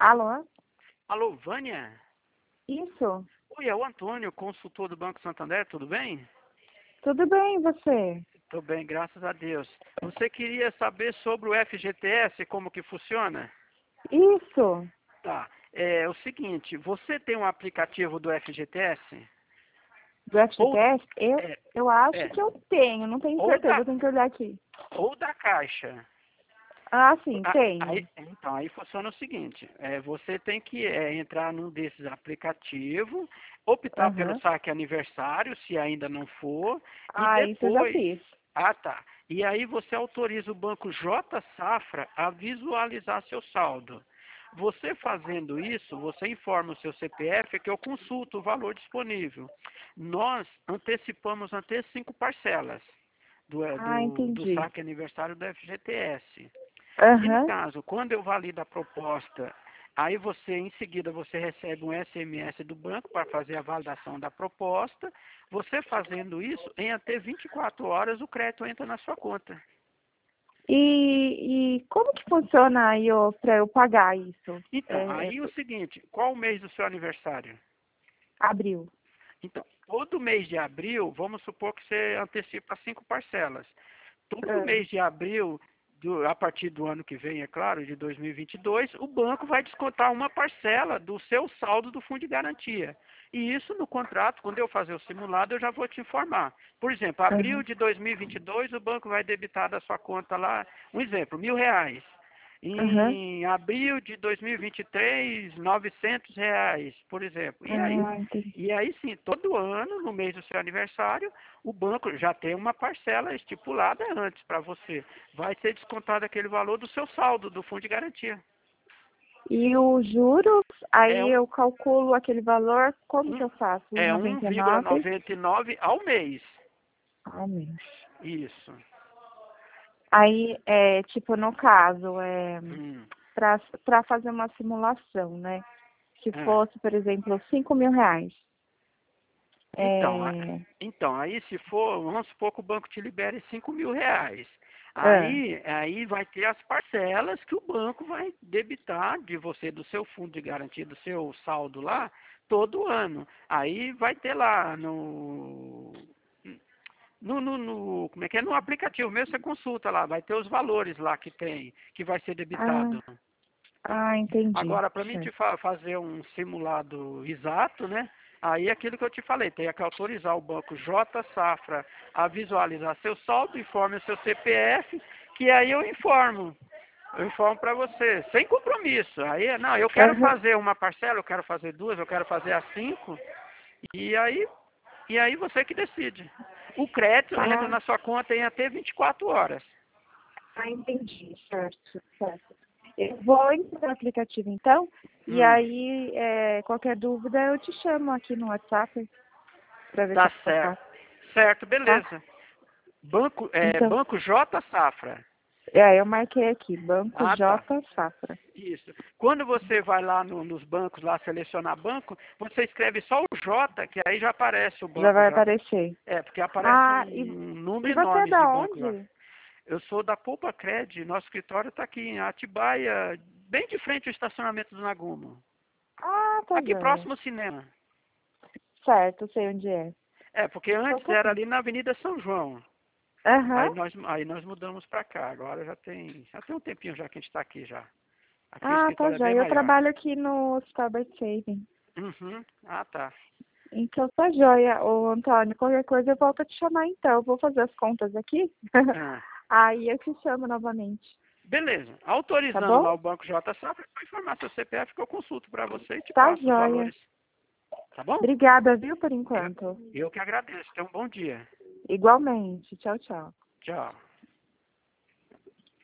Alô? Alô, Vânia? Isso. Oi, é o Antônio, consultor do Banco Santander, tudo bem? Tudo bem, e você? Tô bem, graças a Deus. Você queria saber sobre o FGTS, como que funciona? Isso. Tá, é o seguinte, você tem um aplicativo do FGTS? Do Ou, FGTS? Eu, é, eu acho é, que eu tenho, não tenho ou certeza, da, eu tenho que olhar aqui. ou da Caixa. Ah, sim, tenho. Aí funciona o seguinte, você tem que entrar num desses aplicativos, optar pelo Aham. saque aniversário, se ainda não for, e Ah, isso eu já depois... fiz. Ah, tá. E aí você autoriza o Banco J Safra a visualizar seu saldo. Você fazendo isso, você informa o seu CPF que eu consulto o valor disponível. Nós antecipamos até 5 parcelas Ah, do entendi. saque aniversário do FGTS. E no Aham. caso, quando eu valido a proposta, aí você, em seguida, você recebe um SMS do banco para fazer a validação da proposta. Você fazendo isso, em até 24 horas o crédito entra na sua conta. E como que funciona aí para eu pagar isso? Então, aí o seguinte, qual o mês do seu aniversário? Abril. Então, todo mês de abril, vamos supor que você antecipa 5 parcelas. Todo Ah, mês de abril, a partir do ano que vem, é claro, de 2022, o banco vai descontar uma parcela do seu saldo do fundo de garantia. E isso no contrato, quando eu fazer o simulado, eu já vou te informar. Por exemplo, abril aham. de 2022, o banco vai debitar da sua conta lá, um exemplo, R$ 1.000. Aham. Em abril de 2023, R$ 900, por exemplo. Ah, entendi. E aí sim, todo ano, no mês do seu aniversário, o banco já tem uma parcela estipulada antes para você. Vai ser descontado aquele valor do seu saldo, do fundo de garantia. E os juros, É aí um, eu calculo aquele valor, como que um, eu faço? Os é 99 1,99 ao mês. ao mês. Isso. Aí, tipo, no caso, Hum, para fazer uma simulação, né? Se é. fosse, por exemplo, R$ 5.000. Então, É, aí se for, vamos supor que o banco te libere R$ 5.000. ah, Aí vai ter as parcelas que o banco vai debitar de você, do seu fundo de garantia, do seu saldo lá, todo ano. Aí vai ter lá como é que é? No aplicativo mesmo você consulta lá, vai ter os valores lá que tem, que vai ser ah, debitado. entendi. Agora, para mim te Certo. fazer um simulado exato, né? Aí é aquilo que eu te falei, tem que autorizar o banco J Safra a visualizar seu saldo, informe o seu CPF, que aí eu informo. Eu informo para você, sem compromisso. Aí, não, eu quero Aham. fazer uma parcela, eu quero fazer duas, eu quero fazer as 5, e aí, e aí você que decide. O crédito entra Ah, na sua conta em até 24 horas. entendi. Certo, certo. Eu vou entrar no aplicativo, então, e Hum, aí, qualquer dúvida, eu te chamo aqui no WhatsApp para ver se tá eu certo. faço, Certo, tá? beleza. Então, Banco J Safra. eu marquei aqui, Banco Ah, J tá. Safra. Isso. Quando você vai lá nos bancos, lá selecionar banco, você escreve só o J, que aí já aparece o Já banco vai já. aparecer. Porque aparece Ah, um e número você é enorme de da banco lá. onde? Eu sou da Poupa Cred, nosso escritório está aqui em Atibaia, bem de frente ao estacionamento do Nagumo. Ah, tá Aqui joia. próximo ao cinema. Certo, sei onde é. Porque Então antes tá era bom. ali na Avenida São João. Aham. Aí nós mudamos para cá. Agora já tem um tempinho já que a gente está aqui já. Aqui o Ah, tá escritório é bem joia. Eu maior. trabalho aqui no Starbucks Saving. Uhum. Ah, tá. Então tá joia. Ô, Antônio, qualquer coisa eu volto a te chamar então. Eu vou fazer as contas aqui. Ah. Aí eu te chamo novamente. Beleza. Tá Autorizando bom? lá o Banco J Safra, vai informar seu CPF que eu consulto para você e te Tá passo os joia. valores. Tá bom? Obrigada, viu, por Eu, enquanto. eu que agradeço. Tenha um bom dia. Igualmente. Tchau, tchau. Tchau.